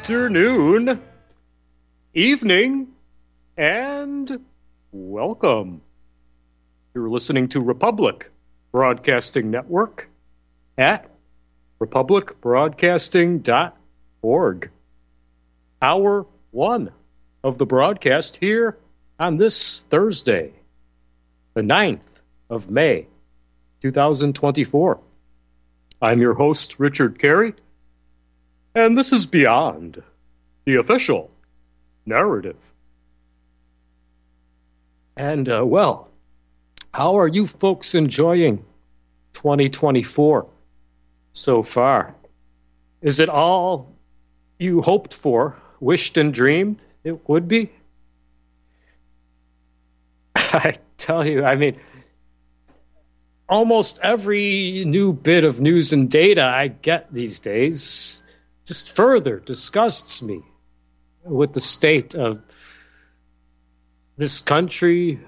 afternoon, evening, and welcome. You're listening to Republic Broadcasting Network at republicbroadcasting.org. Hour one of the broadcast here on this Thursday, the 9th of May, 2024. I'm your host, Richard Carey, and this is Beyond the Official Narrative. And, well, how are you folks enjoying 2024 so far? Is it all you hoped for, wished and dreamed it would be? I tell you, I mean, almost every new bit of news and data I get these days just further disgusts me with the state of this country,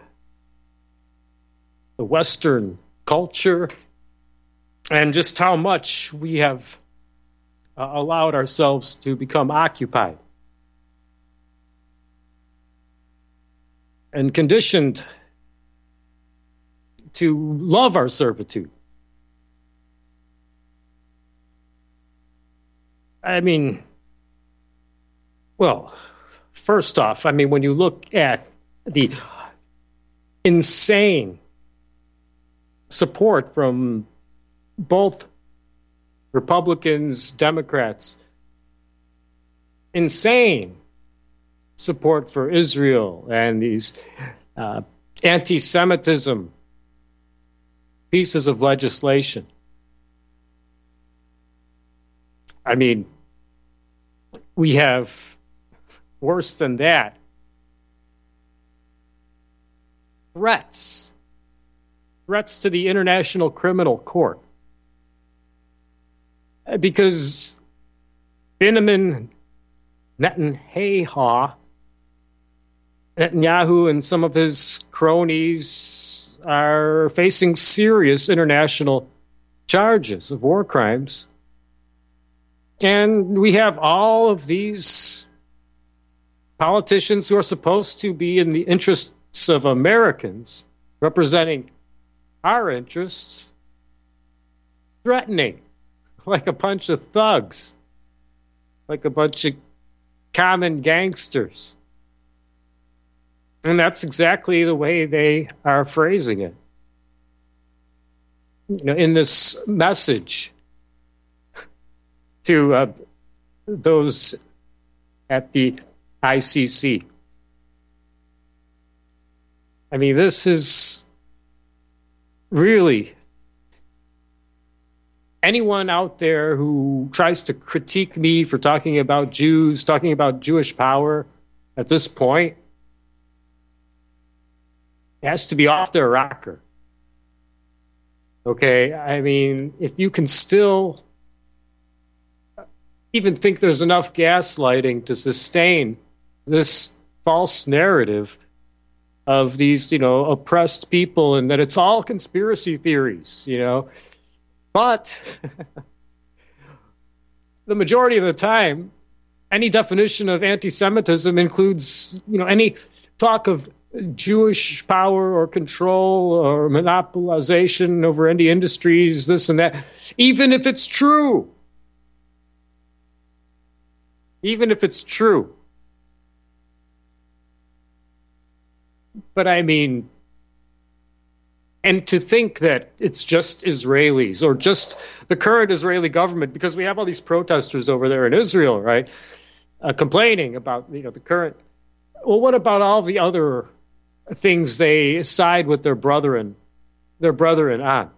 the Western culture, and just how much we have allowed ourselves to become occupied and conditioned to love our servitude. I mean, well, first off, I mean, when you look at the insane support from both Republicans, Democrats, insane support for Israel and these anti-Semitism pieces of legislation. I mean, we have worse than that. Threats to the International Criminal Court. Because Benjamin Netanyahu and some of his cronies are facing serious international charges of war crimes. And we have all of these politicians who are supposed to be in the interests of Americans, representing our interests, threatening like a bunch of thugs, like a bunch of common gangsters. And that's exactly the way they are phrasing it. You know, in this message to those at the ICC. I mean, this is really anyone out there who tries to critique me for talking about Jews, talking about Jewish power at this point, has to be off their rocker. Okay, I mean, if you can still even think there's enough gaslighting to sustain this false narrative of these, you know, oppressed people and that it's all conspiracy theories, you know. But the majority of the time, any definition of anti-Semitism includes, you know, any talk of Jewish power or control or monopolization over any industries, this and that, even if it's true. Even if it's true. But I mean, and to think that it's just Israelis or just the current Israeli government, because we have all these protesters over there in Israel, right, complaining about, you know, the current. Well, what about all the other things they side with their brethren on?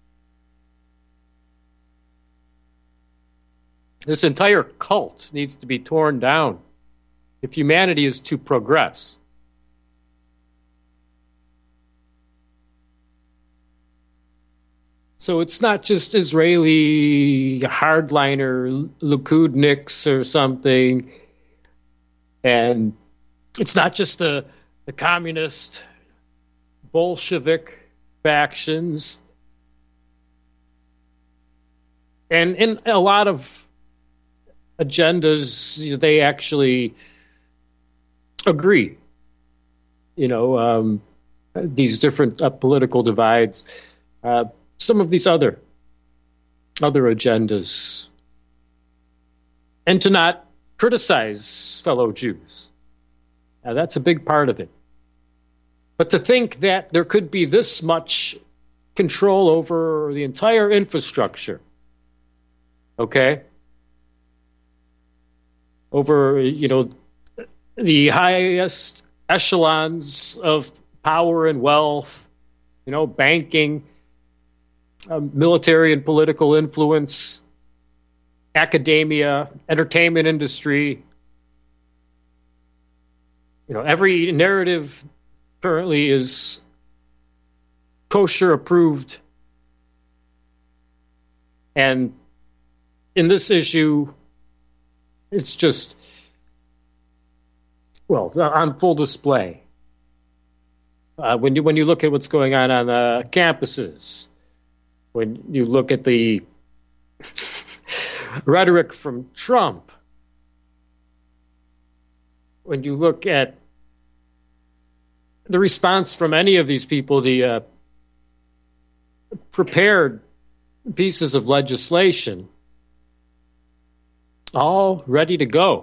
This entire cult needs to be torn down if humanity is to progress. So it's not just Israeli hardliner Likudniks or something, and it's not just the communist Bolshevik factions. And in a lot of agendas, they actually agree. These different political divides, some of these other agendas, and to not criticize fellow Jews. Now, that's a big part of it. But to think that there could be this much control over the entire infrastructure, okay, over, the highest echelons of power and wealth, banking, military and political influence, academia, entertainment industry. Every narrative currently is kosher approved. And in this issue, it's just, on full display. When you look at what's going on campuses, when you look at the rhetoric from Trump, when you look at the response from any of these people, the prepared pieces of legislation, all ready to go.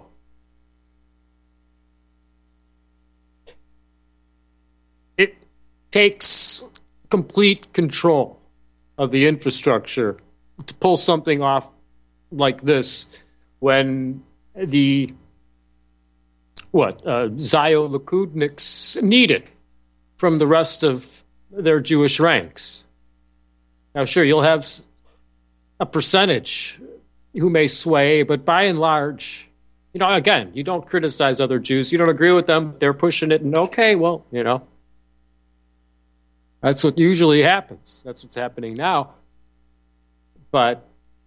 It takes complete control of the infrastructure to pull something off like this when the Zio Likudniks need it from the rest of their Jewish ranks. Now, sure, you'll have a percentage who may sway, but by and large, again, you don't criticize other Jews. You don't agree with them. They're pushing it, and okay, well, that's what usually happens. That's what's happening now. But,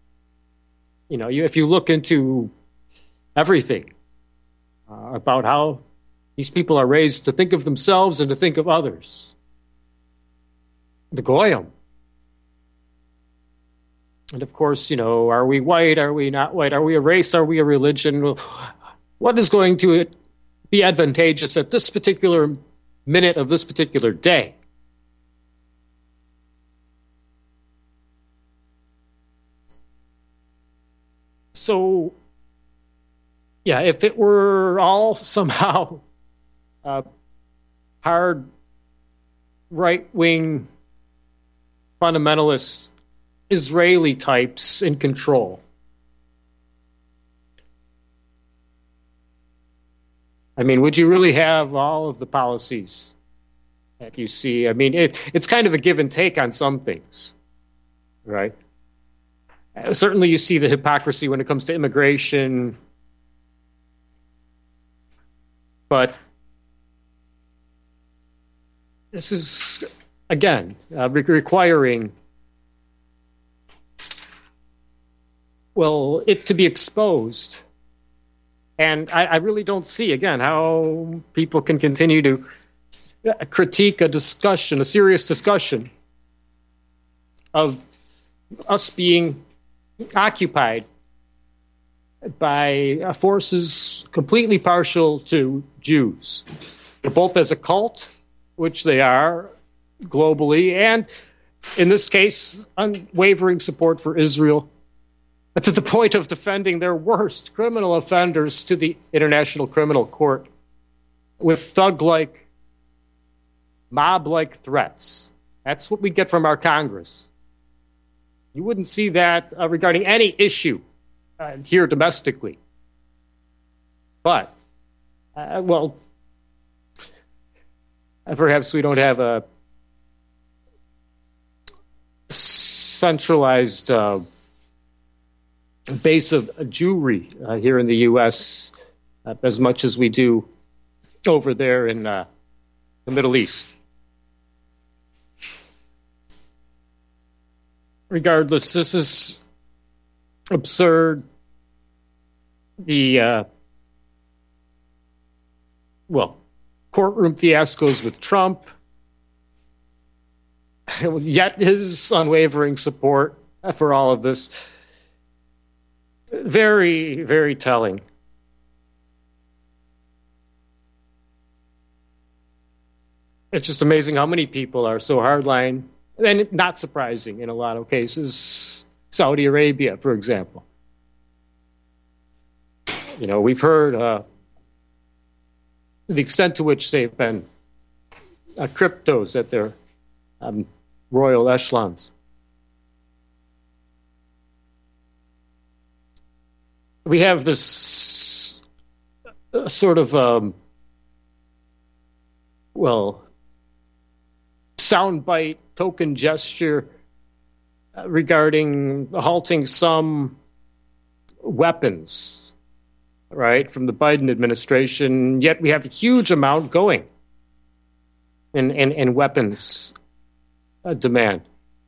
if you look into everything about how these people are raised to think of themselves and to think of others, the Goyim. And of course, are we white? Are we not white? Are we a race? Are we a religion? What is going to be advantageous at this particular minute of this particular day? So, if it were all somehow hard right-wing fundamentalist Israeli types in control, would you really have all of the policies that you see? It's kind of a give and take on some things, right? Certainly you see the hypocrisy when it comes to immigration, but this is, again, requiring, it to be exposed. And I really don't see, again, how people can continue to critique a serious discussion of us being occupied by forces completely partial to Jews, both as a cult, which they are globally, and in this case, unwavering support for Israel, to the point of defending their worst criminal offenders to the International Criminal Court with thug-like, mob-like threats. That's what we get from our Congress. You wouldn't see that regarding any issue here domestically. But, perhaps we don't have a centralized base of Jewry here in the U.S. As much as we do over there in the Middle East. Regardless, this is absurd. The courtroom fiascos with Trump, yet his unwavering support for all of this. Very, very telling. It's just amazing how many people are so hardline, and not surprising in a lot of cases. Saudi Arabia, for example. We've heard the extent to which they've been cryptos at their royal echelons. We have this sort of, soundbite token gesture regarding halting some weapons, right, from the Biden administration, yet we have a huge amount going in weapons demand.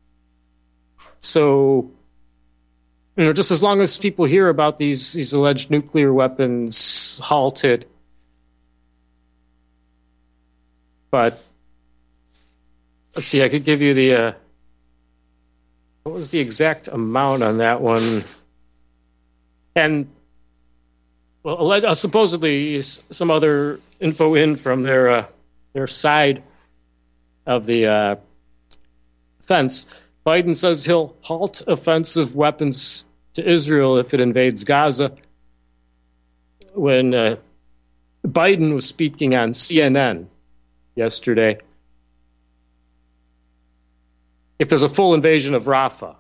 So, just as long as people hear about these alleged nuclear weapons halted, but let's see, I could give you the what was the exact amount on that one? And supposedly some other info in from their side of the fence. Biden says he'll halt offensive weapons to Israel if it invades Gaza. When Biden was speaking on CNN yesterday, if there's a full invasion of Rafah,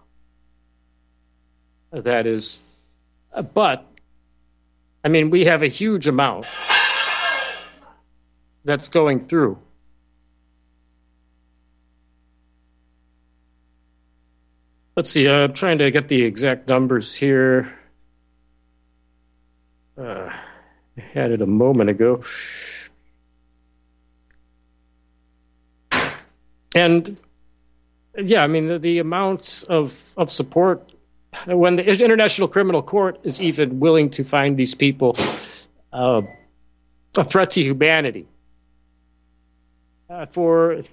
that is. But, I mean, we have a huge amount that's going through. Let's see, I'm trying to get the exact numbers here. I had it a moment ago. And, yeah, I mean, the amounts of support, when the International Criminal Court is even willing to find these people a threat to humanity for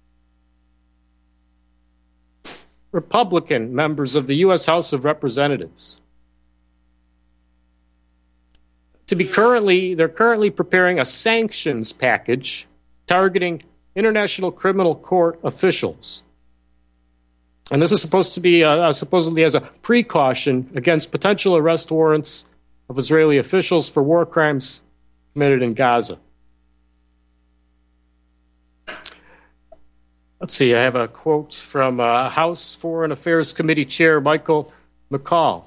Republican members of the U.S. House of Representatives. They're currently preparing a sanctions package targeting International Criminal Court officials. And this is supposed to be supposedly as a precaution against potential arrest warrants of Israeli officials for war crimes committed in Gaza. Let's see, I have a quote from House Foreign Affairs Committee Chair Michael McCaul.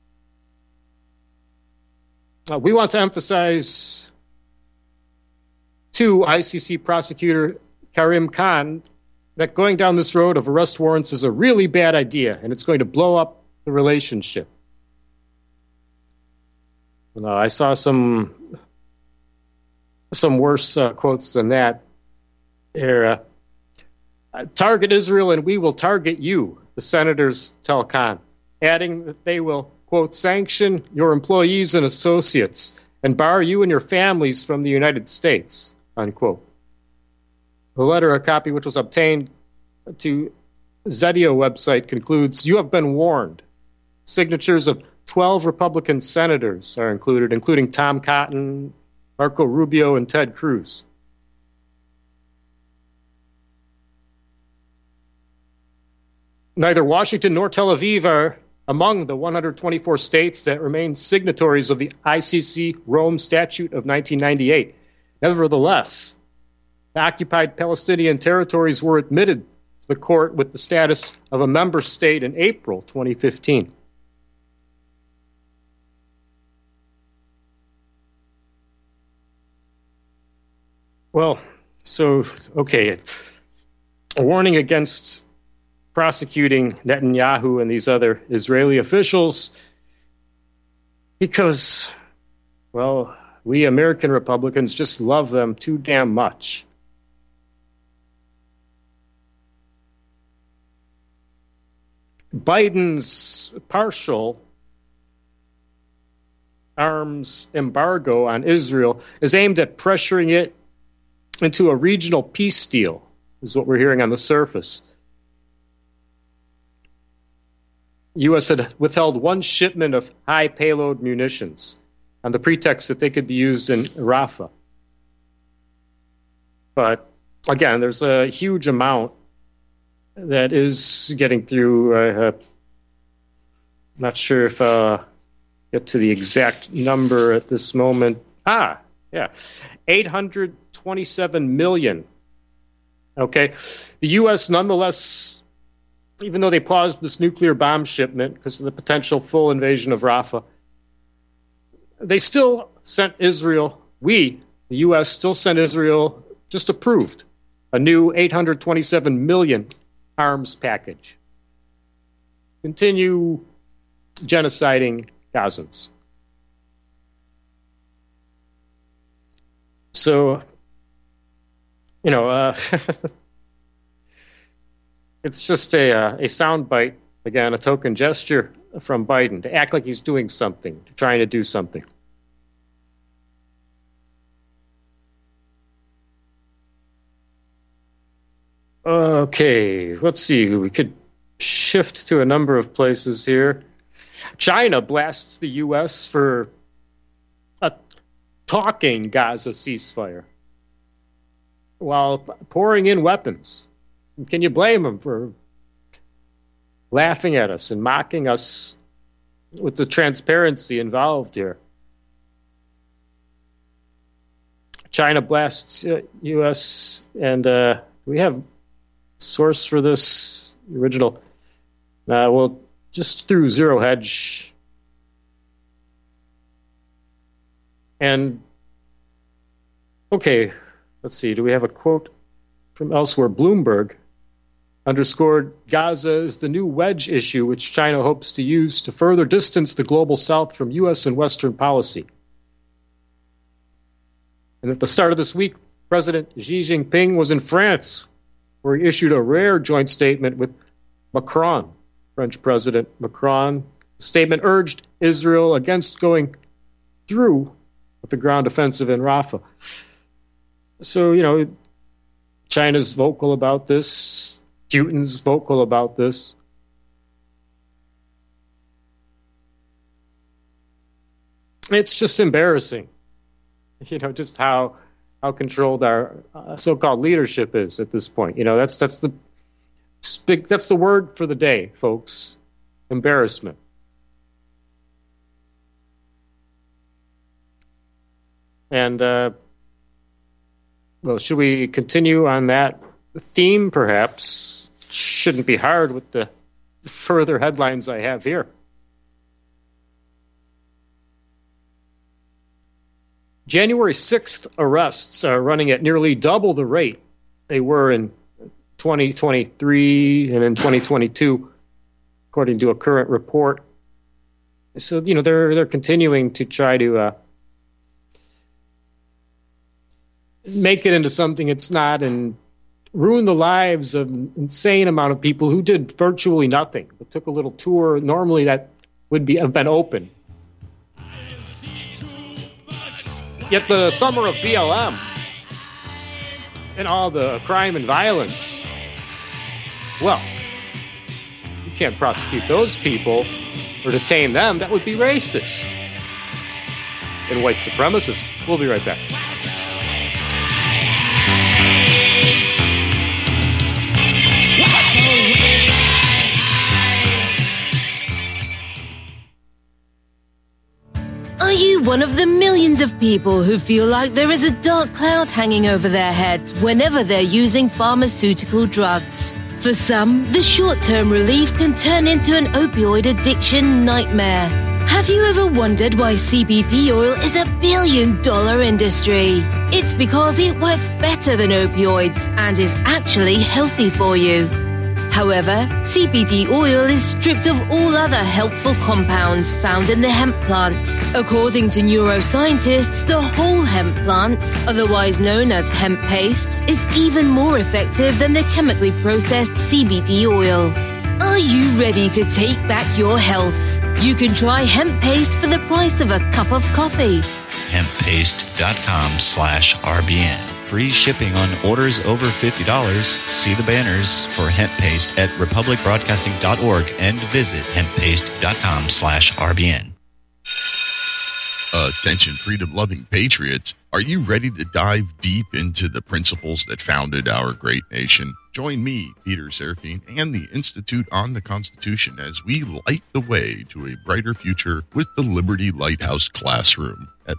We want to emphasize to ICC prosecutor Karim Khan that going down this road of arrest warrants is a really bad idea, and it's going to blow up the relationship. I saw some worse quotes than that. Target Israel and we will target you, the senators tell Khan, adding that they will, quote, sanction your employees and associates and bar you and your families from the United States, unquote. The letter, a copy which was obtained to Zedio website, concludes, you have been warned. Signatures of 12 Republican senators are included, including Tom Cotton, Marco Rubio, and Ted Cruz. Neither Washington nor Tel Aviv are among the 124 states that remain signatories of the ICC Rome Statute of 1998. Nevertheless, the occupied Palestinian territories were admitted to the court with the status of a member state in April 2015. Well, so, okay, a warning against prosecuting Netanyahu and these other Israeli officials because, well, we American Republicans just love them too damn much. Biden's partial arms embargo on Israel is aimed at pressuring it into a regional peace deal, is what we're hearing on the surface. U.S. had withheld one shipment of high payload munitions on the pretext that they could be used in Rafah. But again, there's a huge amount that is getting through. Not sure if I'll get to the exact number at this moment. 827 million. Okay. The U.S. nonetheless, even though they paused this nuclear bomb shipment because of the potential full invasion of Rafah, they still sent Israel, the U.S. still sent Israel, just approved a new 827 million arms package. Continue genociding Gazans. So, it's just a soundbite, again, a token gesture from Biden to act like he's doing something, trying to do something. Okay, let's see. We could shift to a number of places here. China blasts the U.S. for a talking Gaza ceasefire while pouring in weapons. Can you blame them for laughing at us and mocking us with the transparency involved here? China blasts U.S. and we have source for this original. Well, just through Zero Hedge. And okay, let's see. Do we have a quote from elsewhere? Bloomberg underscored Gaza is the new wedge issue which China hopes to use to further distance the global south from U.S. and Western policy. And at the start of this week, President Xi Jinping was in France, where he issued a rare joint statement with Macron, French President Macron. The statement urged Israel against going through with the ground offensive in Rafah. So, China's vocal about this. Putin's vocal about this. It's just embarrassing, just how controlled our so-called leadership is at this point. That's the word for the day, folks. Embarrassment. And should we continue on that theme? Perhaps shouldn't be hard with the further headlines I have here. January 6th arrests are running at nearly double the rate they were in 2023 and in 2022, according to a current report. So, they're continuing to try to make it into something it's not and ruin the lives of an insane amount of people who did virtually nothing, but took a little tour. Normally that would have been open. Yet the summer of BLM and all the crime and violence, well, you can't prosecute those people or detain them. That would be racist and white supremacist. We'll be right back. Are you one of the millions of people who feel like there is a dark cloud hanging over their heads whenever they're using pharmaceutical drugs? For some, the short-term relief can turn into an opioid addiction nightmare. Have you ever wondered why CBD oil is a billion-dollar industry? It's because it works better than opioids and is actually healthy for you. However, CBD oil is stripped of all other helpful compounds found in the hemp plant. According to neuroscientists, the whole hemp plant, otherwise known as hemp paste, is even more effective than the chemically processed CBD oil. Are you ready to take back your health? You can try hemp paste for the price of a cup of coffee. Hemppaste.com/RBN. free shipping on orders over $50. See the banners for hemp paste at republicbroadcasting.org and visit hemppaste.com/RBN. Attention, freedom-loving patriots. Are you ready to dive deep into the principles that founded our great nation? Join me, Peter Serafine, and the Institute on the Constitution as we light the way to a brighter future with the Liberty Lighthouse Classroom. At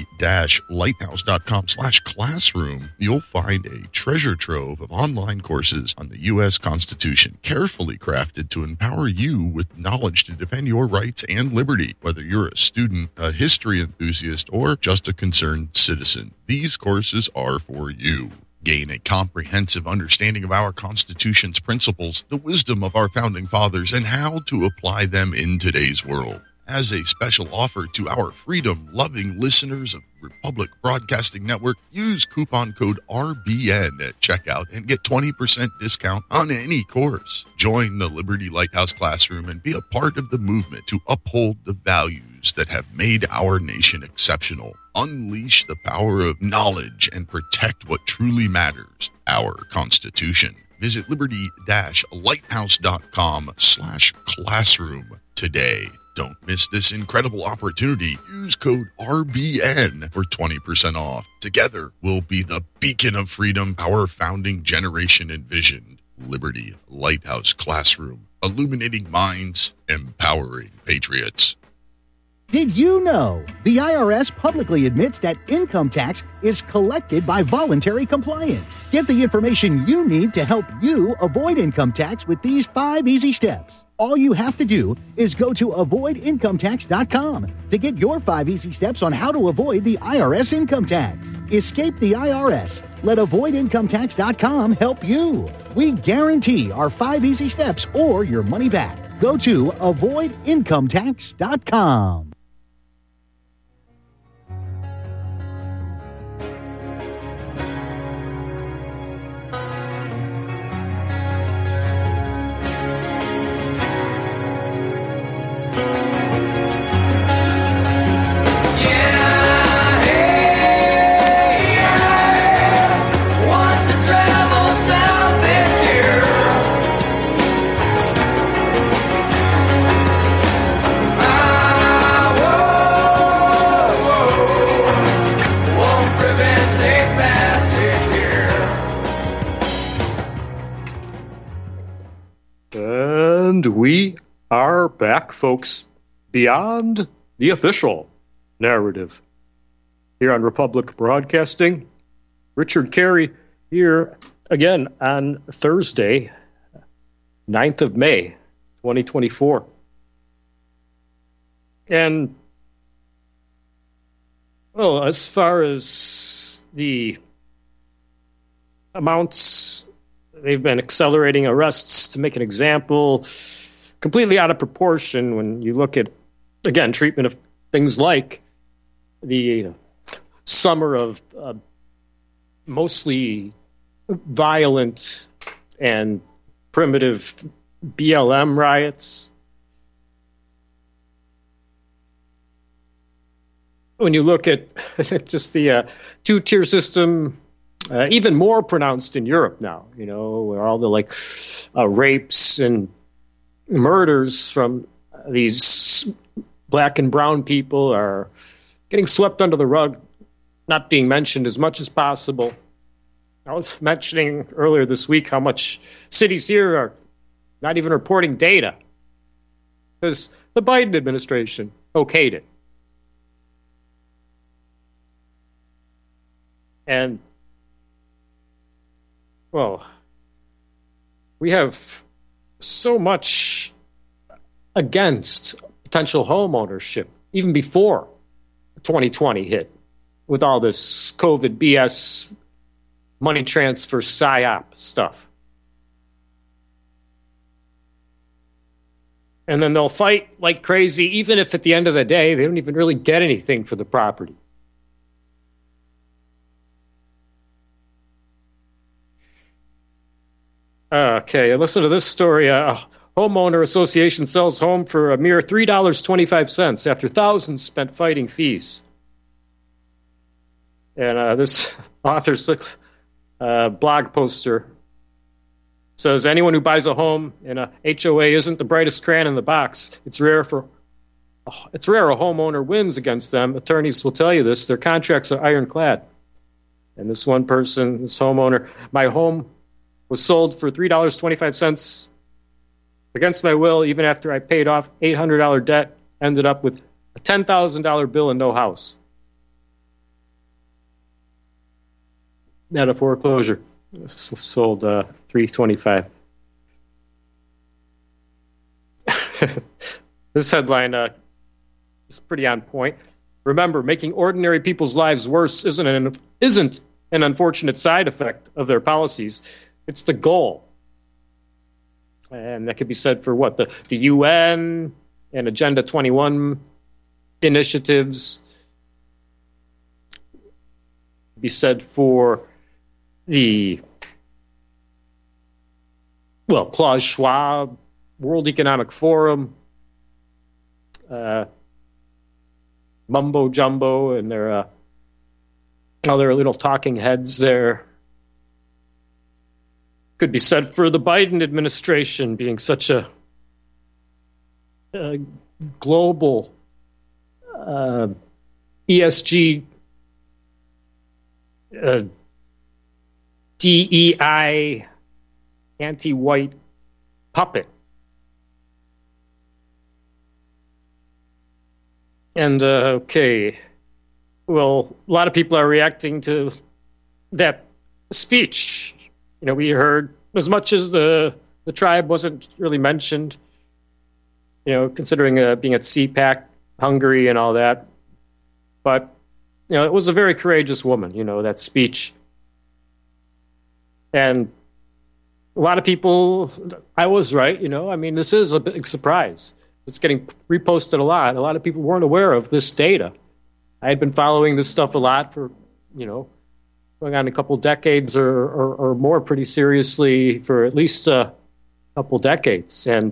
liberty-lighthouse.com/classroom, you'll find a treasure trove of online courses on the U.S. Constitution, carefully crafted to empower you with knowledge to defend your rights and liberty. Whether you're a student, a history enthusiast, or just a concerned citizen, these courses are for you. Gain a comprehensive understanding of our Constitution's principles, the wisdom of our founding fathers, and how to apply them in today's world. As a special offer to our freedom-loving listeners of Republic Broadcasting Network, use coupon code RBN at checkout and get 20% discount on any course. Join the Liberty Lighthouse Classroom and be a part of the movement to uphold the values that have made our nation exceptional. Unleash the power of knowledge and protect what truly matters, our Constitution. Visit liberty-lighthouse.com/classroom today. Don't miss this incredible opportunity. Use code RBN for 20% off. Together, we'll be the beacon of freedom our founding generation envisioned. Liberty Lighthouse Classroom, illuminating minds, empowering patriots. Did you know the IRS publicly admits that income tax is collected by voluntary compliance? Get the information you need to help you avoid income tax with these 5 easy steps. All you have to do is go to avoidincometax.com to get your 5 easy steps on how to avoid the IRS income tax. Escape the IRS. Let avoidincometax.com help you. We guarantee our 5 easy steps or your money back. Go to avoidincometax.com. And we are back, folks, beyond the official narrative. Here on Republic Broadcasting, Richard Carey here again on Thursday, 9th of May, 2024. And, well, as far as the amounts, they've been accelerating arrests to make an example, completely out of proportion when you look at, again, treatment of things like the summer of mostly violent and primitive BLM riots. When you look at just the two-tier system, even more pronounced in Europe now, you know, where all the rapes and murders from these black and brown people are getting swept under the rug, not being mentioned as much as possible. I was mentioning earlier this week how much cities here are not even reporting data because the Biden administration okayed it. And, well, we have so much against potential home ownership, even before 2020 hit, with all this COVID BS money transfer PSYOP stuff. And then they'll fight like crazy, even if at the end of the day, they don't even really get anything for the property. Okay, listen to this story. A homeowner association sells home for a mere $3.25 after thousands spent fighting fees. And this author's blog poster says, anyone who buys a home in a HOA isn't the brightest crayon in the box. It's rare a homeowner wins against them. Attorneys will tell you this. Their contracts are ironclad. And this one person, this homeowner, my home was sold for $3.25 against my will, even after I paid off $800 debt, ended up with a $10,000 bill and no house. At a foreclosure. Sold $3.25. This headline is pretty on point. Remember, making ordinary people's lives worse isn't an unfortunate side effect of their policies. It's the goal. And that could be said for what? The UN and Agenda 21 initiatives. Be said for Klaus Schwab, World Economic Forum, Mumbo Jumbo, and their other little talking heads there. Could be said for the Biden administration being such a global ESG DEI anti-white puppet. And, okay, well, a lot of people are reacting to that speech. You know, we heard, as much as the tribe wasn't really mentioned, you know, considering being at CPAC, Hungary and all that. But, you know, it was a very courageous woman, you know, that speech. And a lot of people, I was right, you know, I mean, this is a big surprise. It's getting reposted a lot. A lot of people weren't aware of this data. I had been following this stuff a lot for, you know, going on a couple decades or more pretty seriously for at least a couple decades. And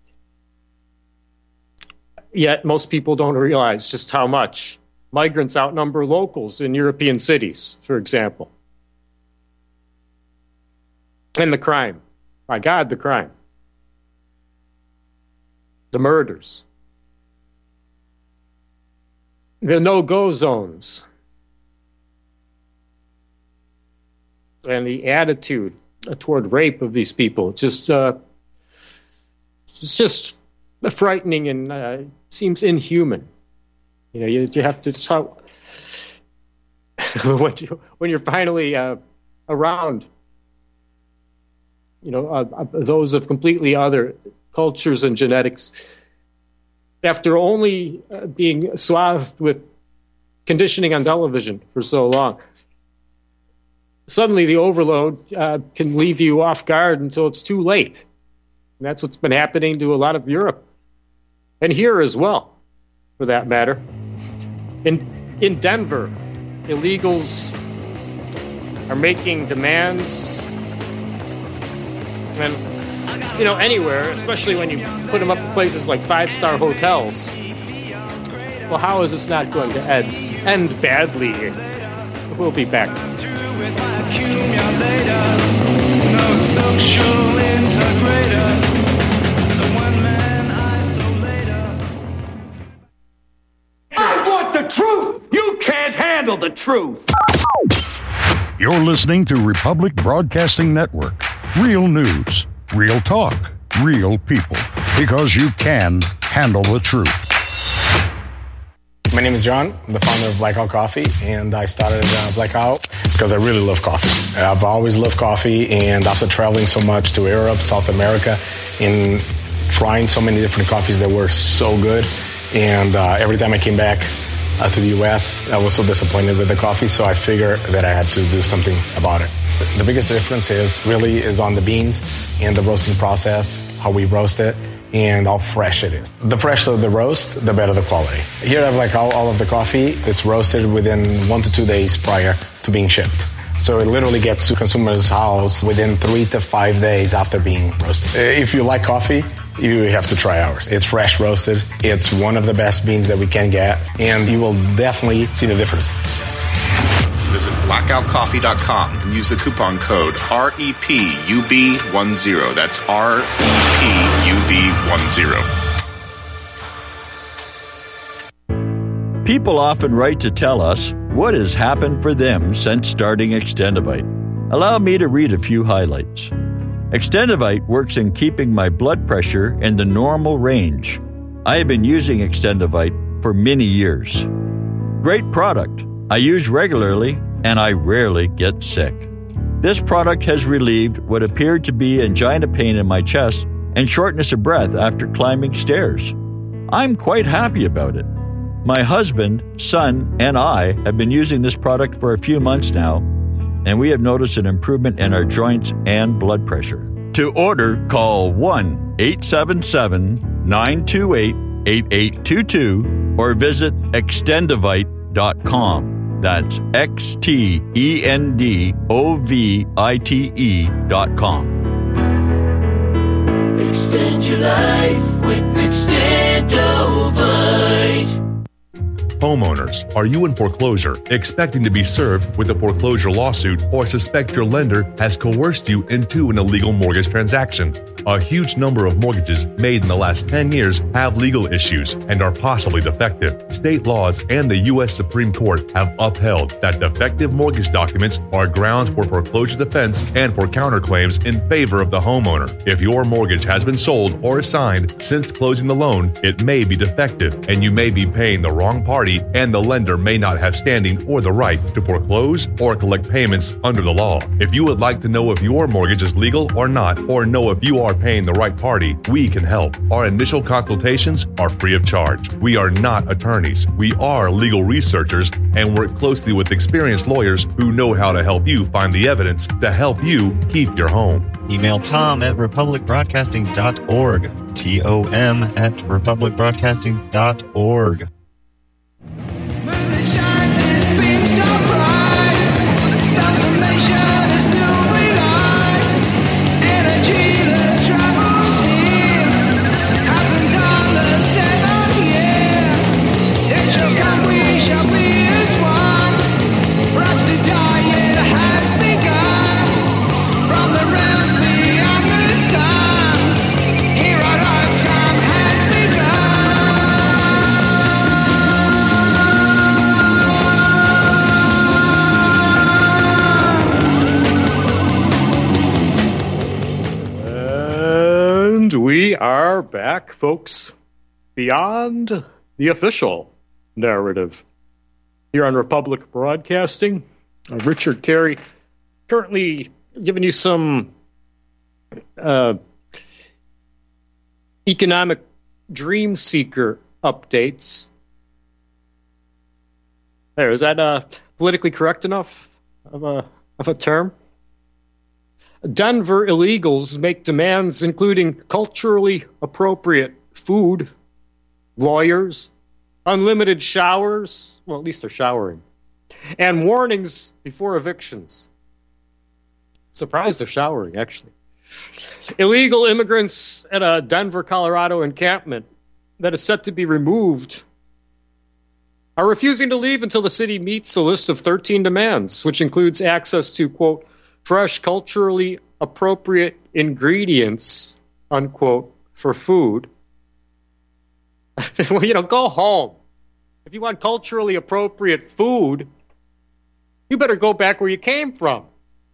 yet most people don't realize just how much migrants outnumber locals in European cities, for example. And the crime. My God, the crime. The murders. The no-go zones. And the attitude toward rape of these people. It's just frightening and seems inhuman. You know, you have to when you're finally around, you know, those of completely other cultures and genetics, after only being swathed with conditioning on television for so long, suddenly the overload can leave you off guard until it's too late. And that's what's been happening to a lot of Europe. And here as well, for that matter. In Denver, illegals are making demands. And, you know, anywhere, especially when you put them up in places like five-star hotels. Well, how is this not going to end badly? We'll be back. I want the truth! You can't handle the truth! You're listening to Republic Broadcasting Network. Real news, real talk, real people. Because you can handle the truth. My name is John. I'm the founder of Blackout Coffee, and I started Blackout because I really love coffee. I've always loved coffee, and after traveling so much to Europe, South America, and trying so many different coffees that were so good, and every time I came back to the U.S., I was so disappointed with the coffee, so I figured that I had to do something about it. The biggest difference is on the beans and the roasting process, how we roast it, and how fresh it is. The fresher the roast, the better the quality. Here I have all of the coffee. It's roasted within 1 to 2 days prior to being shipped. So it literally gets to consumer's house within 3 to 5 days after being roasted. If you like coffee, you have to try ours. It's fresh roasted. It's one of the best beans that we can get, and you will definitely see the difference. visit blackoutcoffee.com and use the coupon code REPUB10. That's REPUB10. People often write to tell us what has happened for them since starting Extendivite. Allow me to read a few highlights. Extendivite works in keeping my blood pressure in the normal range. I have been using Extendivite for many years. Great product. I use regularly and I rarely get sick. This product has relieved what appeared to be angina pain in my chest and shortness of breath after climbing stairs. I'm quite happy about it. My husband, son, and I have been using this product for a few months now, and we have noticed an improvement in our joints and blood pressure. To order, call 1-877-928-8822 or visit extendivite.com. That's XTENDOVITE.com. Extend your life with Extendovite. Homeowners, are you in foreclosure, expecting to be served with a foreclosure lawsuit, or suspect your lender has coerced you into an illegal mortgage transaction? A huge number of mortgages made in the last 10 years have legal issues and are possibly defective. State laws and the U.S. Supreme Court have upheld that defective mortgage documents are grounds for foreclosure defense and for counterclaims in favor of the homeowner. If your mortgage has been sold or assigned since closing the loan, it may be defective and you may be paying the wrong party, and the lender may not have standing or the right to foreclose or collect payments under the law. If you would like to know if your mortgage is legal or not, or know if you are paying the right party, we can help. Our initial consultations are free of charge. We are not attorneys. We are legal researchers and work closely with experienced lawyers who know how to help you find the evidence to help you keep your home. Email Tom at republicbroadcasting.org. TOM@republicbroadcasting.org. We are back, folks, beyond the official narrative here on Republic Broadcasting. Richard Carey, currently giving you some economic dream seeker updates. There, is that politically correct enough of a term? Denver illegals make demands including culturally appropriate food, lawyers, unlimited showers, well, at least they're showering, and warnings before evictions. Surprised they're showering, actually. Illegal immigrants at a Denver, Colorado encampment that is set to be removed are refusing to leave until the city meets a list of 13 demands, which includes access to, quote, fresh, culturally appropriate ingredients, unquote, for food. Well, go home. If you want culturally appropriate food, you better go back where you came from.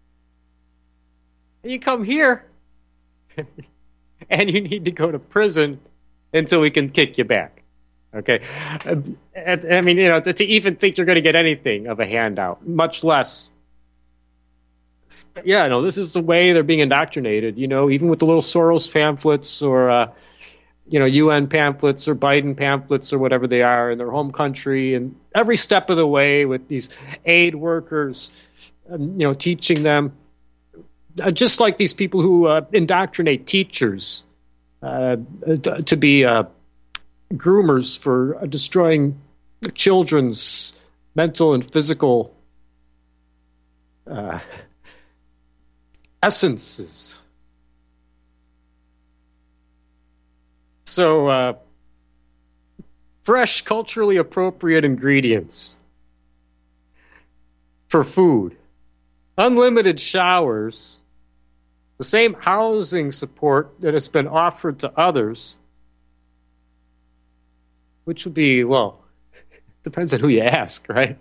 You come here, and you need to go to prison until we can kick you back. Okay? I mean, to even think you're going to get anything of a handout, much less. Yeah, no, this is the way they're being indoctrinated, even with the little Soros pamphlets or, UN pamphlets or Biden pamphlets or whatever they are in their home country, and every step of the way with these aid workers, teaching them, just like these people who indoctrinate teachers to be groomers for destroying children's mental and physical essences. So, fresh, culturally appropriate ingredients. for food, unlimited showers, the same housing support that has been offered to others, which would be, well, depends on who you ask, right?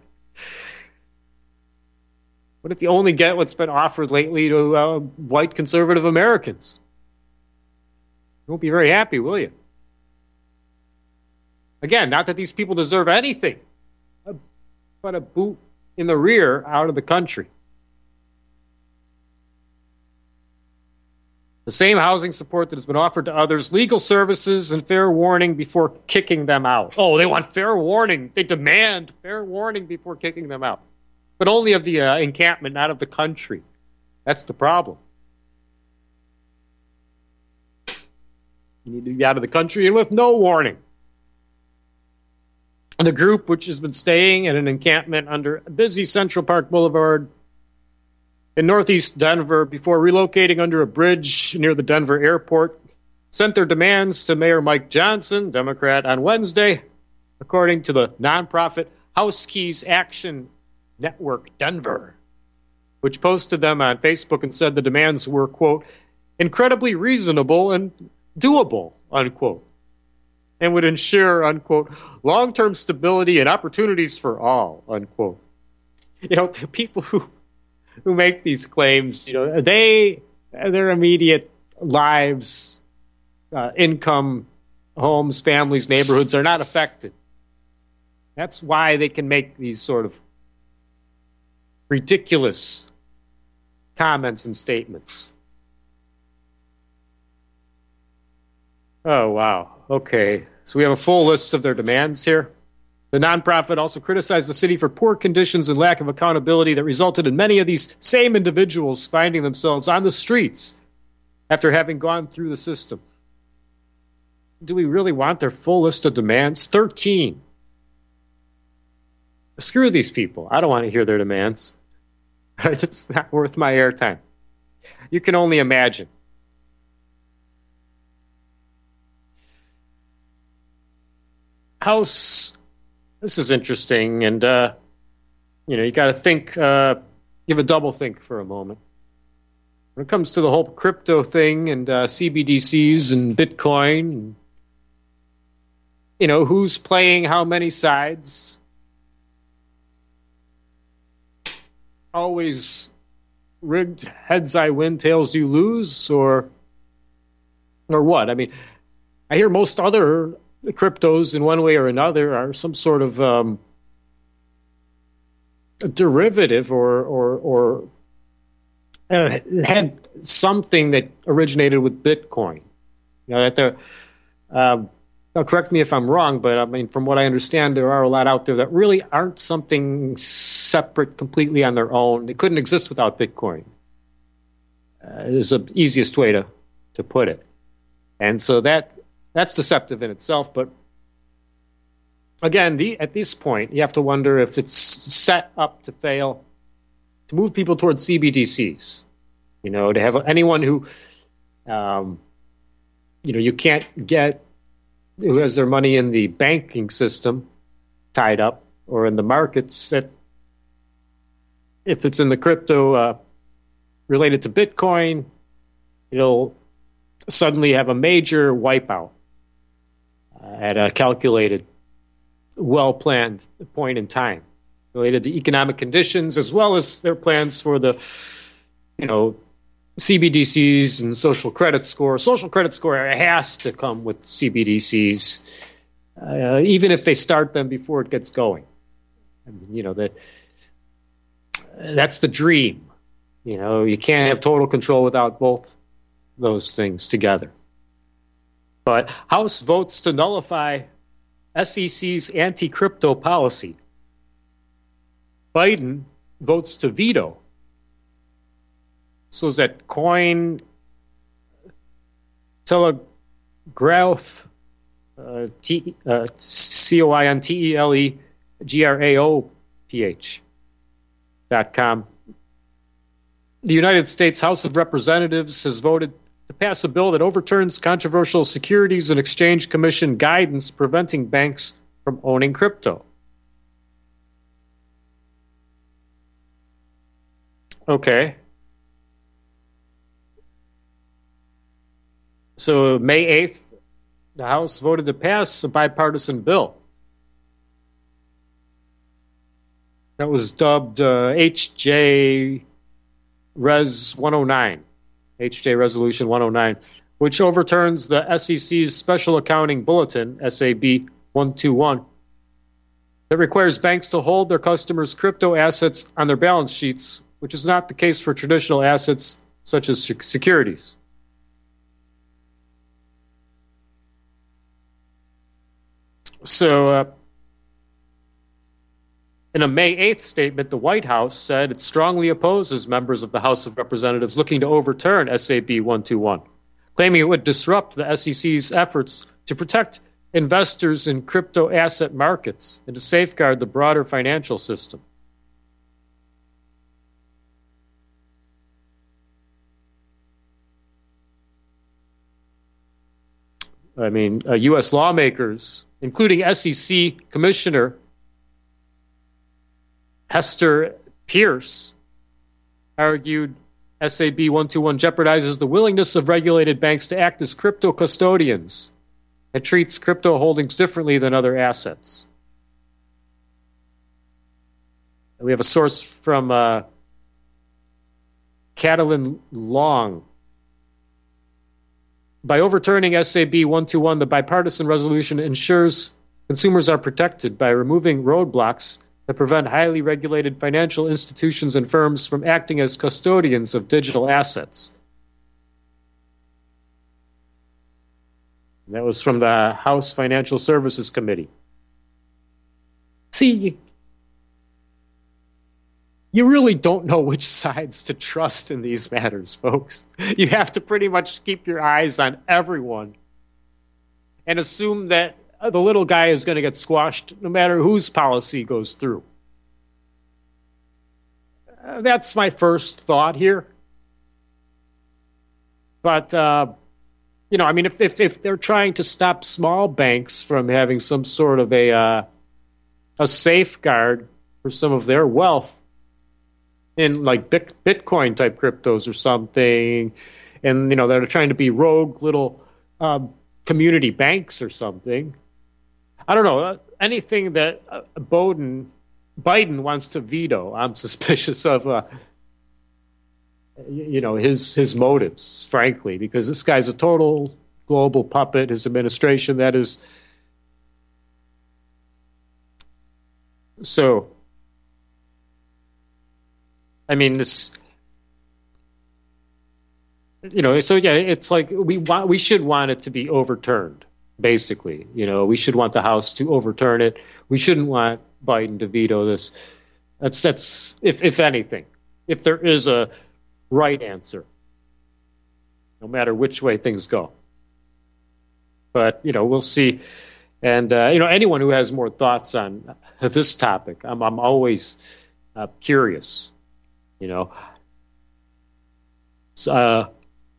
What if you only get what's been offered lately to white conservative Americans? You won't be very happy, will you? Again, not that these people deserve anything, but a boot in the rear out of the country. The same housing support that has been offered to others, legal services, and fair warning before kicking them out. Oh, they want fair warning. They demand fair warning before kicking them out. But only of the encampment, not of the country. That's the problem. You need to get out of the country and with no warning. The group, which has been staying at an encampment under busy Central Park Boulevard in northeast Denver before relocating under a bridge near the Denver airport, sent their demands to Mayor Mike Johnson, Democrat, on Wednesday, according to the nonprofit House Keys Action Network Denver, which posted them on Facebook and said the demands were, quote, incredibly reasonable and doable, unquote, and would ensure, unquote, long-term stability and opportunities for all, unquote. You know, the people who make these claims, you know, their immediate lives, income, homes, families, neighborhoods are not affected. That's why they can make these sort of ridiculous comments and statements. Oh, wow. Okay. So we have a full list of their demands here. The nonprofit also criticized the city for poor conditions and lack of accountability that resulted in many of these same individuals finding themselves on the streets after having gone through the system. Do we really want their full list of demands? 13. Screw these people. I don't want to hear their demands. It's not worth my airtime. You can only imagine. House, this is interesting, and you got to think, give a double think for a moment. When it comes to the whole crypto thing and CBDCs and Bitcoin, who's playing how many sides? Always rigged, heads I win, tails you lose, or what? I mean, I hear most other cryptos in one way or another are some sort of a derivative or had something that originated with Bitcoin. Now, correct me if I'm wrong, but I mean, from what I understand, there are a lot out there that really aren't something separate completely on their own. They couldn't exist without Bitcoin. Is the easiest way to put it. And so that's deceptive in itself. But again, at this point, you have to wonder if it's set up to fail, to move people towards CBDCs. To have anyone who, you can't get, who has their money in the banking system tied up or in the markets, that if it's in the crypto related to Bitcoin, it'll suddenly have a major wipeout at a calculated, well-planned point in time related to economic conditions, as well as their plans for the, CBDCs and social credit score. Social credit score has to come with CBDCs, even if they start them before it gets going. I mean, that's the dream. You can't have total control without both those things together. But House votes to nullify SEC's anti-crypto policy. Biden votes to veto. So is that Coin Telegraph, COINTELEGRAOPH.com. The United States House of Representatives has voted to pass a bill that overturns controversial Securities and Exchange Commission guidance preventing banks from owning crypto. Okay. So May 8th, the House voted to pass a bipartisan bill that was dubbed HJ Res 109, HJ Resolution 109, which overturns the SEC's Special Accounting Bulletin, SAB 121, that requires banks to hold their customers' crypto assets on their balance sheets, which is not the case for traditional assets such as securities. So, in a May 8th statement, the White House said it strongly opposes members of the House of Representatives looking to overturn SAB 121, claiming it would disrupt the SEC's efforts to protect investors in crypto asset markets and to safeguard the broader financial system. I mean, U.S. lawmakers, including SEC Commissioner Hester Pierce, argued SAB 121 jeopardizes the willingness of regulated banks to act as crypto custodians and treats crypto holdings differently than other assets. We have a source from Catalin Long. By overturning SAB 121, the bipartisan resolution ensures consumers are protected by removing roadblocks that prevent highly regulated financial institutions and firms from acting as custodians of digital assets. And that was from the House Financial Services Committee. See, you really don't know which sides to trust in these matters, folks. You have to pretty much keep your eyes on everyone and assume that the little guy is going to get squashed no matter whose policy goes through. That's my first thought here. But, you know, I mean, if they're trying to stop small banks from having some sort of a safeguard for some of their wealth in like Bitcoin type cryptos or something, and, you know, they're trying to be rogue little community banks or something, I don't know, anything that Biden wants to veto, I'm suspicious of, you know, his motives, frankly, because this guy's a total global puppet. His administration, that is. So, I mean, this, you know, so yeah, it's like we should want it to be overturned. Basically, you know, we should want the House to overturn it. We shouldn't want Biden to veto this. That's if anything, if there is a right answer, no matter which way things go. But, you know, we'll see. And, you know, anyone who has more thoughts on this topic, I'm always curious, you know. So,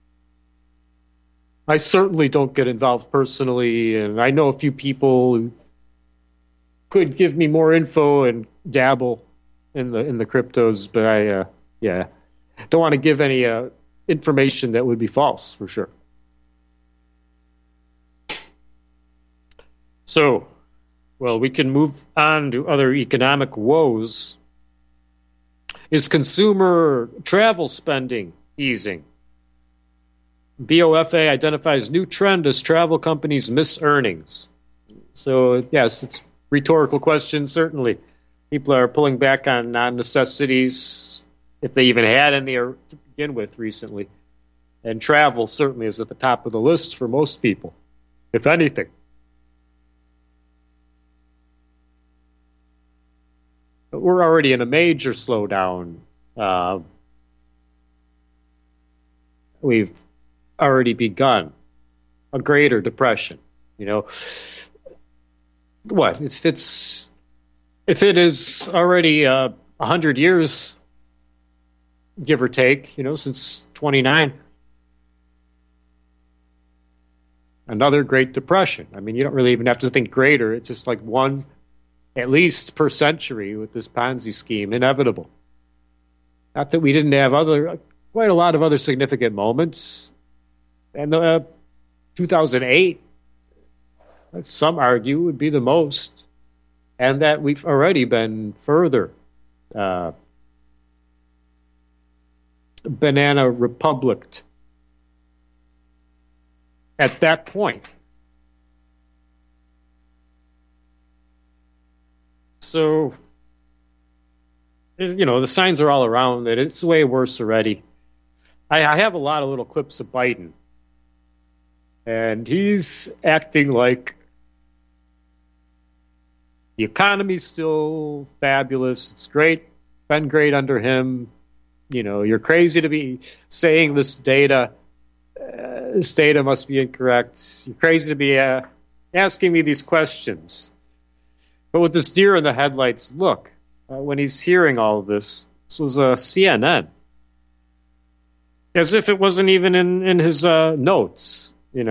I certainly don't get involved personally, and I know a few people who could give me more info and dabble in the cryptos, but I don't want to give any information that would be false, for sure. So, well, we can move on to other economic woes. Is consumer travel spending easing? BOFA identifies new trend as travel companies miss earnings. So, yes, it's a rhetorical question, certainly. People are pulling back on non-necessities, if they even had any to begin with recently. And travel certainly is at the top of the list for most people, if anything. But we're already in a major slowdown. We've already begun a greater depression. You know, what if it is already 100 years, give or take, you know, since 29, another Great Depression. I mean, you don't really even have to think greater. It's just like one, at least per century, with this Ponzi scheme, inevitable. Not that we didn't have quite a lot of other significant moments. And 2008, some argue, would be the most. And that we've already been further banana republiced at that point. So, the signs are all around that it's way worse already. I have a lot of little clips of Biden, and he's acting like the economy's still fabulous. It's great, been great under him. You're crazy to be saying this data. This data must be incorrect. You're crazy to be asking me these questions. But with this deer in the headlights look, when he's hearing all of this was CNN. As if it wasn't even in his notes, I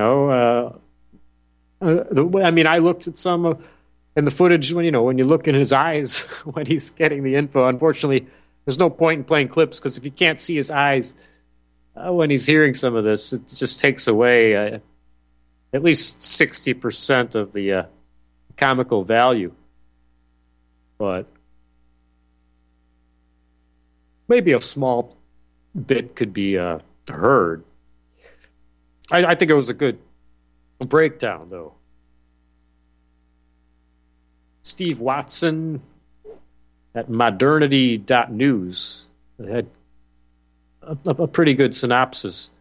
looked at some in the footage when you look in his eyes when he's getting the info. Unfortunately, there's no point in playing clips because if you can't see his eyes when he's hearing some of this, it just takes away at least 60% of the comical value. But maybe a small bit could be heard. I think it was a good breakdown, though. Steve Watson at modernity.news had a pretty good synopsis.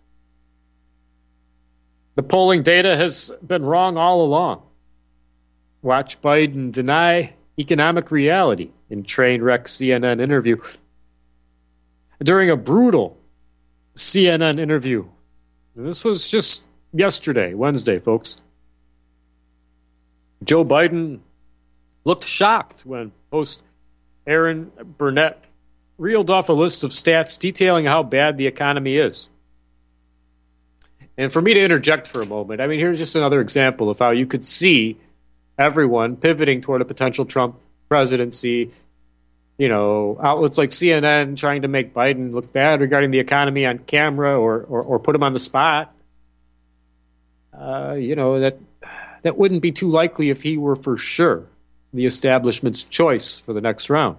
The polling data has been wrong all along. Watch Biden deny economic reality in train wreck CNN interview. During a brutal CNN interview, and this was just yesterday, Wednesday, folks, Joe Biden looked shocked when host Aaron Burnett reeled off a list of stats detailing how bad the economy is. And for me to interject for a moment, here's just another example of how you could see everyone pivoting toward a potential Trump presidency. Outlets like CNN trying to make Biden look bad regarding the economy on camera or put him on the spot. That wouldn't be too likely if he were for sure the establishment's choice for the next round.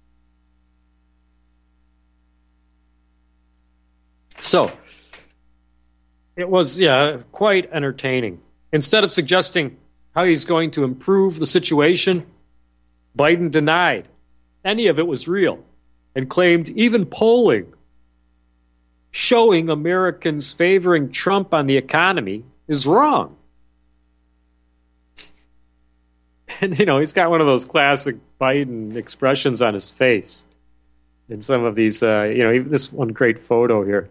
So, it was, quite entertaining. Instead of suggesting how he's going to improve the situation, Biden denied any of it was real and claimed even polling showing Americans favoring Trump on the economy is wrong. And, he's got one of those classic Biden expressions on his face in some of these, even this one great photo here.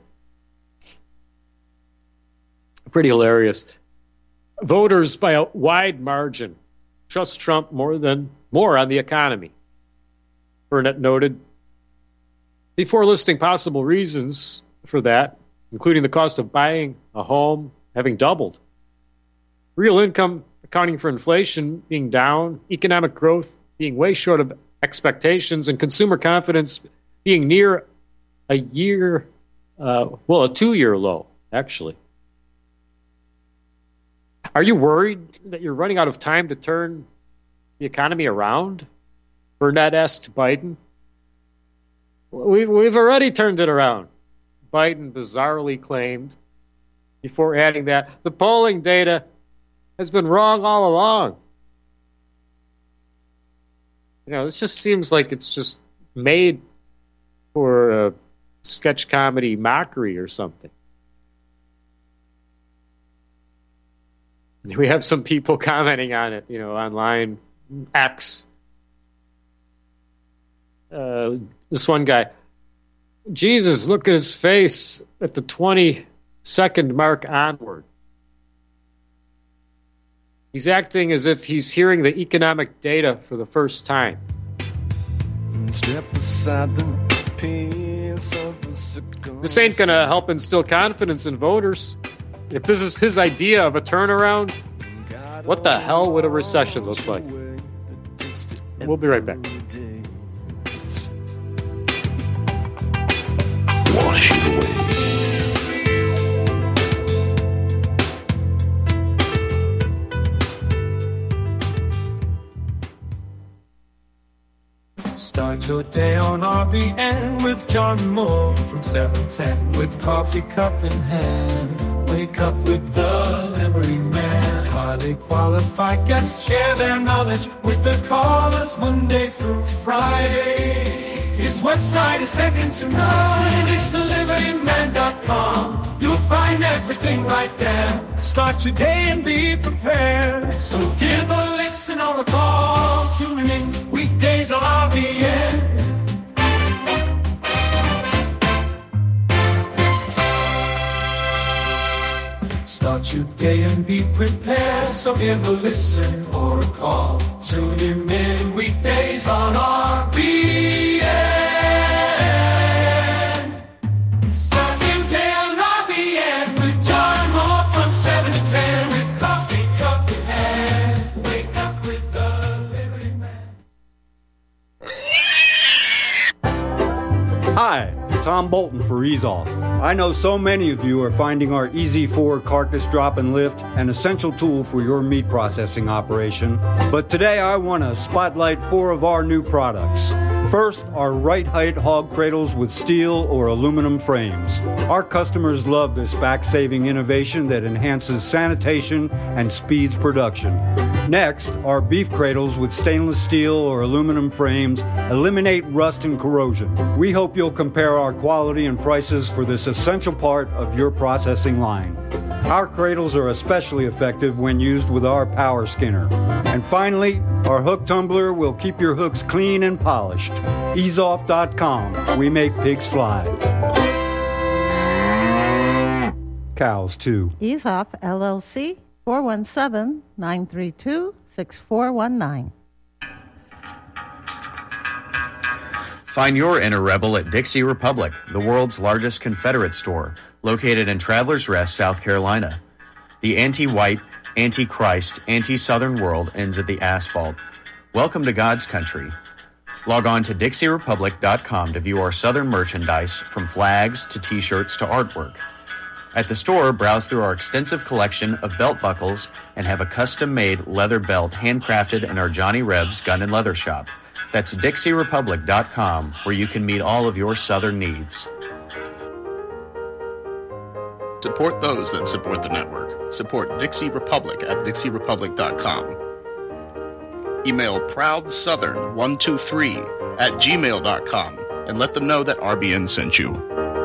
Pretty hilarious. Voters by a wide margin trust Trump more on the economy, Burnett noted. Before listing possible reasons for that, including the cost of buying a home having doubled, real income accounting for inflation being down, economic growth being way short of expectations, and consumer confidence being near a 2-year low, actually. Are you worried that you're running out of time to turn the economy around? Burnett asked Biden. We've already turned it around, Biden bizarrely claimed, before adding that the polling data has been wrong all along. This just seems like it's just made for a sketch comedy mockery or something. We have some people commenting on it, online, X. This one guy, Jesus, look at his face at the 20-second mark onward. He's acting as if he's hearing the economic data for the first time. This ain't going to help instill confidence in voters. If this is his idea of a turnaround, what the hell would a recession look like? We'll be right back. wash it away. Start your day on RBN with John Moore from 7:10 with coffee cup in hand. Wake up with the Liberty Man. Highly qualified guests share their knowledge with the callers Monday through Friday. His website is second to none. It's thelibertyman.com. You'll find everything right there. Start your day and be prepared. So give a listen or a call. Tune in weekdays on RBN. Start your day and be prepared. So give a listen or a call. Tune in weekdays on RBN. Start your day on RBN with John Moore from 7 to 10 with coffee cup in hand. Wake up with the Liberty Man. Hi, Tom Bolton for Ease Off. I know so many of you are finding our Easy 4 carcass drop and lift an essential tool for your meat processing operation. But today I want to spotlight 4 of our new products. First, our right height hog cradles with steel or aluminum frames. Our customers love this back-saving innovation that enhances sanitation and speeds production. Next, our beef cradles with stainless steel or aluminum frames eliminate rust and corrosion. We hope you'll compare our quality and prices for this essential part of your processing line. Our cradles are especially effective when used with our power skinner. And finally, our hook tumbler will keep your hooks clean and polished. EaseOff.com. We make pigs fly. Cows, too. Ease Off, LLC, 417-932-6419. Find your inner rebel at Dixie Republic, the world's largest Confederate store, located in Travelers Rest, South Carolina. The anti-white, anti-Christ, anti-Southern world ends at the asphalt. Welcome to God's country. Log on to DixieRepublic.com to view our Southern merchandise, from flags to T-shirts to artwork. At the store, browse through our extensive collection of belt buckles and have a custom-made leather belt handcrafted in our Johnny Rebs Gun and Leather Shop. That's DixieRepublic.com, where you can meet all of your Southern needs. Support those that support the network. Support Dixie Republic at DixieRepublic.com. Email ProudSouthern123@gmail.com and let them know that RBN sent you.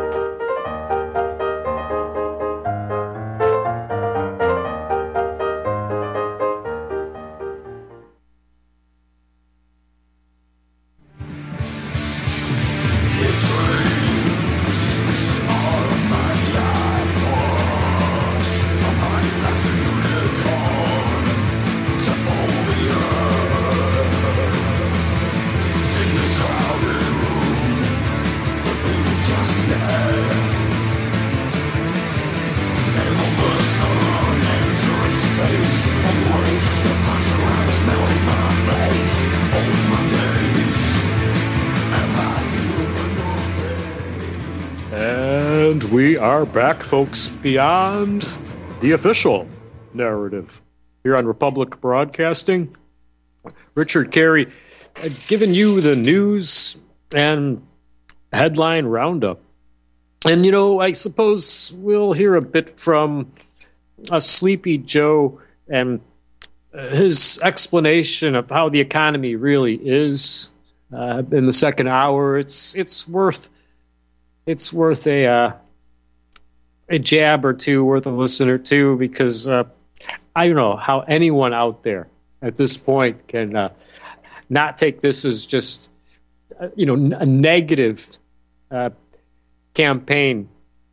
And we are back, folks, beyond the official narrative here on Republic Broadcasting. Richard Carey, giving you the news and headline roundup. And, you know, I suppose we'll hear a bit from a Sleepy Joe and his explanation of how the economy really is in the second hour. It's worth a jab or two, worth a listen or two, because I don't know how anyone out there at this point can not take this as just a negative campaign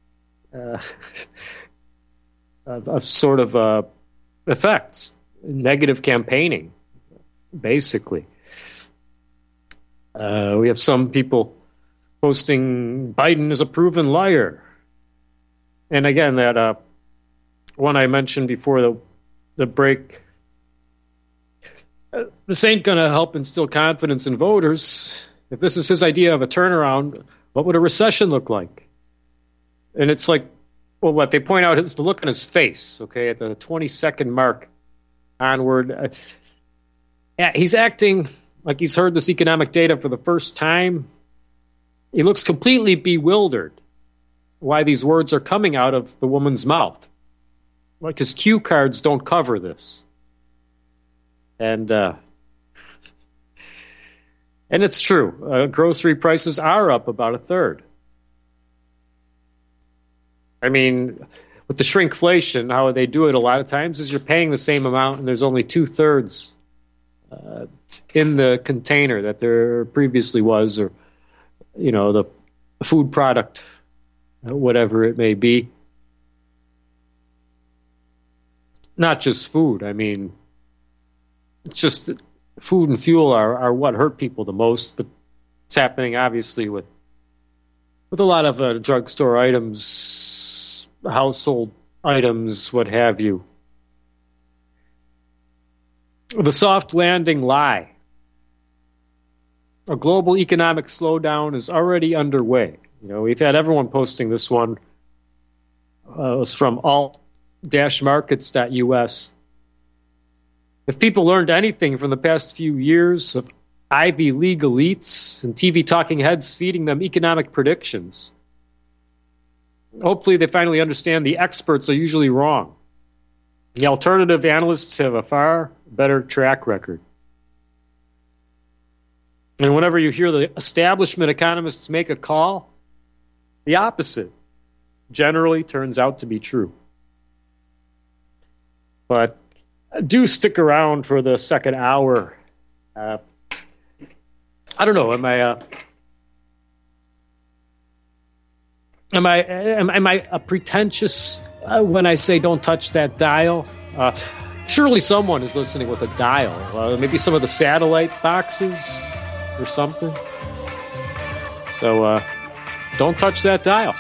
of sort of effects, negative campaigning, basically. We have some people posting Biden is a proven liar. And again, that one I mentioned before the break, this ain't going to help instill confidence in voters. If this is his idea of a turnaround, what would a recession look like? And it's like, well, what they point out is the look on his face, okay, at the 20-second mark onward. He's acting like he's heard this economic data for the first time. He looks completely bewildered why these words are coming out of the woman's mouth. Like his cue cards don't cover this. And it's true. Grocery prices are up about a third. I mean, with the shrinkflation, how they do it a lot of times is you're paying the same amount and there's only 2/3 in the container that there previously was, or, you know, the food product, whatever it may be. Not just food. I mean, it's just food and fuel are what hurt people the most, but it's happening obviously with a lot of drugstore items, household items, what have you. The soft landing lie. A global economic slowdown is already underway. You know, we've had everyone posting this one. It was from alt-markets.us. If people learned anything from the past few years of Ivy League elites and TV talking heads feeding them economic predictions, hopefully they finally understand the experts are usually wrong. The alternative analysts have a far better track record. And whenever you hear the establishment economists make a call, the opposite generally turns out to be true. But do stick around for the second hour. I don't know. Am I pretentious when I say don't touch that dial? Surely someone is listening with a dial. Maybe some of the satellite boxes or something. So don't touch that dial.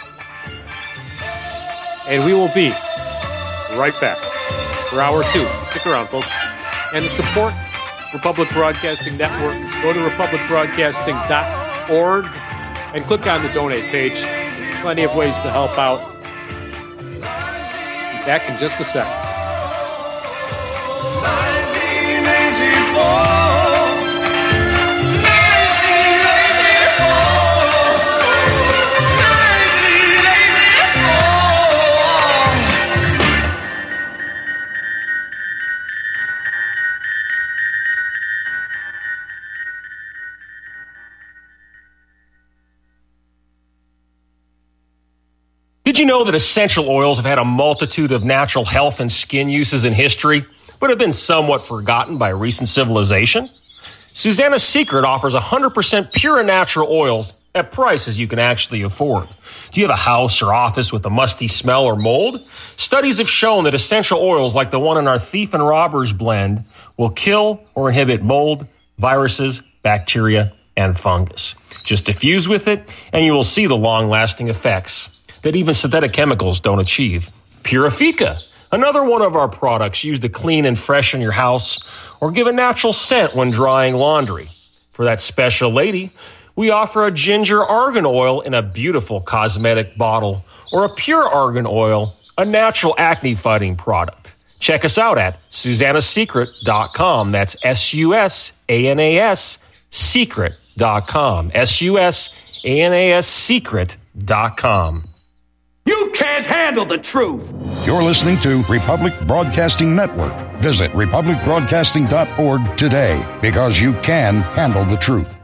And we will be right back for hour 2. Stick around, folks. And to support Republic Broadcasting Network, go to republicbroadcasting.org and click on the donate page. Plenty of ways to help out. Be back in just a second. 1984. Did you know that essential oils have had a multitude of natural health and skin uses in history, but have been somewhat forgotten by recent civilization? Susanna's Secret offers 100% pure and natural oils at prices you can actually afford. Do you have a house or office with a musty smell or mold? Studies have shown that essential oils like the one in our Thief and Robbers blend will kill or inhibit mold, viruses, bacteria, and fungus. Just diffuse with it, and you will see the long-lasting effects that even synthetic chemicals don't achieve. Purifica, another one of our products used to clean and freshen your house or give a natural scent when drying laundry. For that special lady, we offer a ginger argan oil in a beautiful cosmetic bottle, or a pure argan oil, a natural acne-fighting product. Check us out at SusannaSecret.com. That's SUSANAS Secret.com. SUSANAS Secret.com. You can't handle the truth. You're listening to Republic Broadcasting Network. Visit republicbroadcasting.org today, because you can handle the truth.